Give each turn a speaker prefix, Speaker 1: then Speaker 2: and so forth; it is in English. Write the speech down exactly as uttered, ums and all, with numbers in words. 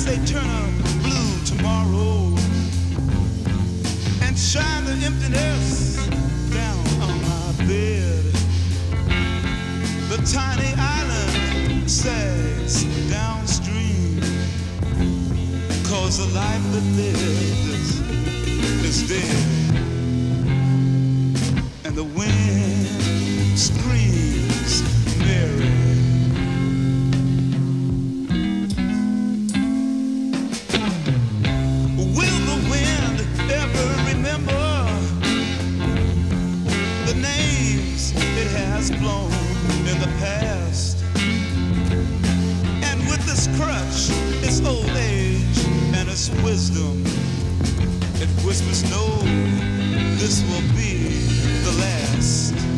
Speaker 1: they turn a blue tomorrow and shine the emptiness down on my bed. The tiny island sags downstream, 'cause the life that lives is dead. And the wind screams merry. Will the wind ever remember the names it has blown in the past? And with this crutch, its old age and its wisdom, it whispers, no, this will be the last.